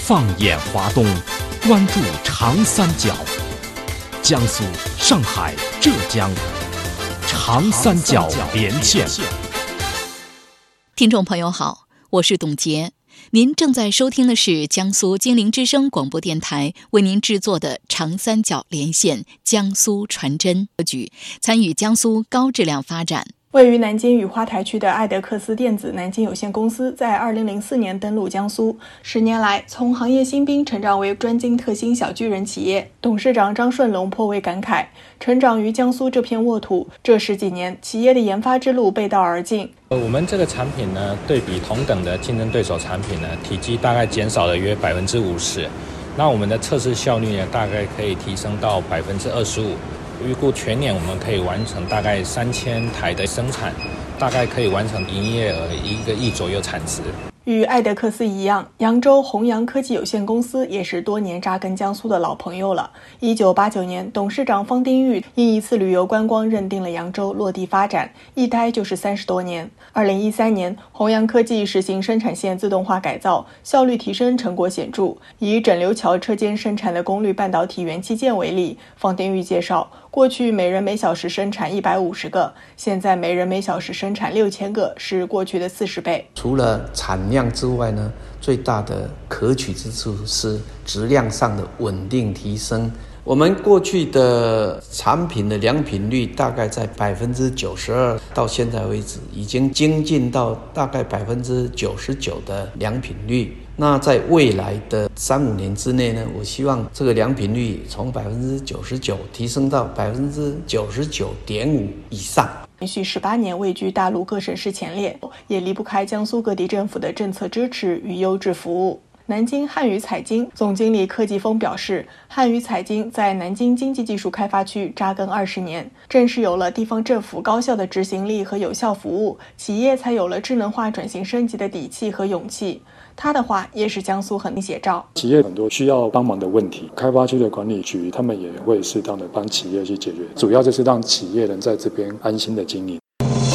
放眼华东，关注长三角，江苏、上海、浙江，长三角连线。 听众朋友好，我是董洁，您正在收听的是江苏金陵之声广播电台为您制作的长三角连线江苏传真格局，参与江苏高质量发展。 位于南京雨花台区的爱德克斯电子南京有限公司在2004年登陆江苏，10年来从行业新兵成长为专精特新小巨人企业。董事长张顺龙颇为感慨，成长于江苏这片沃土，这10几年企业的研发之路背道而进。 我们这个产品呢，对比同等的竞争对手产品呢，体积大概减少了约50%，那我们的测试效率呢，大概可以提升到25%。预估全年我们可以完成大概3000台的生产，大概可以完成营业额1个亿左右产值。 与爱德克斯一样，扬州弘扬科技有限公司也是多年扎根江苏的老朋友了。1989年，董事长方丁玉因一次旅游观光认定了扬州，落地发展，一待就是30多年。2013年，弘扬科技实行生产线自动化改造，效率提升成果显著。以整流桥车间生产的功率半导体元器件为例，方丁玉介绍，过去每人每小时生产150个，现在每人每小时生产6000个，是过去的40倍。 除了产量之外呢，最大的可取之处是质量上的稳定提升。我们过去的产品的良品率大概在92%，到现在为止已经精进到大概99%的良品率。那在未来的3-5年之内呢，我希望这个良品率从99%提升到99.5%以上。 连续18年位居大陆各省市前列，也离不开江苏各地政府的政策支持与优质服务。南京汉语彩晶总经理柯继峰表示，汉语彩晶在南京经济技术开发区扎根20年，正是有了地方政府高效的执行力和有效服务，企业才有了智能化转型升级的底气和勇气。他的话也是江苏横滨写照， 企业很多需要帮忙的问题，开发区的管理局他们也会适当的帮企业去解决，主要就是让企业能在这边安心的经营。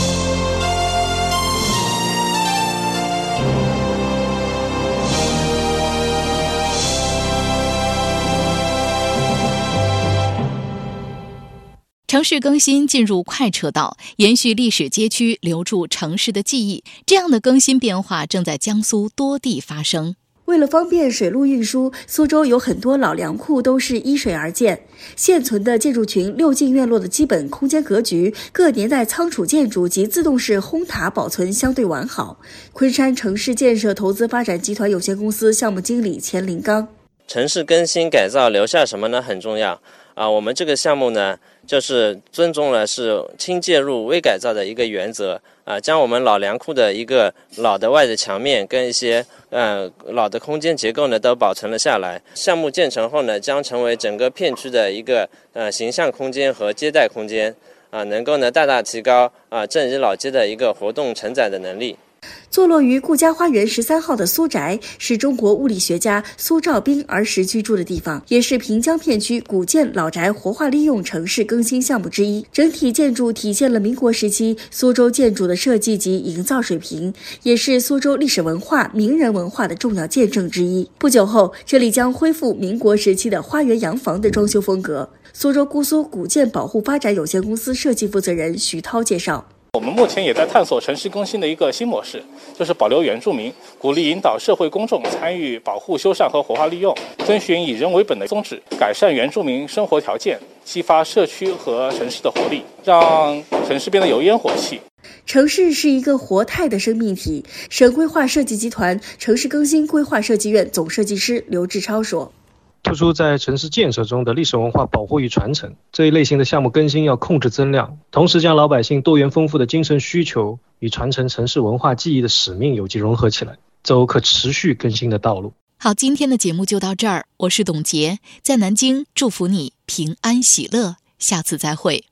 城市更新进入快车道，延续历史街区，留住城市的记忆，这样的更新变化正在江苏多地发生。 为了方便水路运输，苏州有很多老粮库都是依水而建。现存的建筑群6进院落的基本空间格局，各年代仓储建筑及自动式烘塔保存相对完好。昆山城市建设投资发展集团有限公司项目经理钱林刚： 城市更新改造留下什么呢？很重要我们这个项目呢，就是尊重了是轻介入微改造的一个原则将我们老粮库的一个老的外的墙面跟一些老的空间结构呢都保存了下来。项目建成后呢，将成为整个片区的一个形象空间和接待空间能够呢大大提高镇日老街的一个活动承载的能力。 坐落于顾家花园13号的苏宅，是中国物理学家苏兆斌儿时居住的地方，也是平江片区古建老宅活化利用城市更新项目之一。整体建筑体现了民国时期苏州建筑的设计及营造水平，也是苏州历史文化、名人文化的重要见证之一。不久后，这里将恢复民国时期的花园洋房的装修风格。苏州姑苏古建保护发展有限公司设计负责人徐涛介绍， 我们目前也在探索城市更新的一个新模式，就是保留原住民，鼓励引导社会公众参与保护、修缮和活化利用，遵循以人为本的宗旨，改善原住民生活条件，激发社区和城市的活力，让城市变得有烟火气。 城市是一个活态的生命体。省规划设计集团城市更新规划设计院总设计师刘志超说， 突出在城市建设中的历史文化保护与传承，这一类型的项目更新要控制增量，同时将老百姓多元丰富的精神需求与传承城市文化记忆的使命有机融合起来，走可持续更新的道路。 好，今天的节目就到这儿，我是董洁，在南京祝福你平安喜乐，下次再会。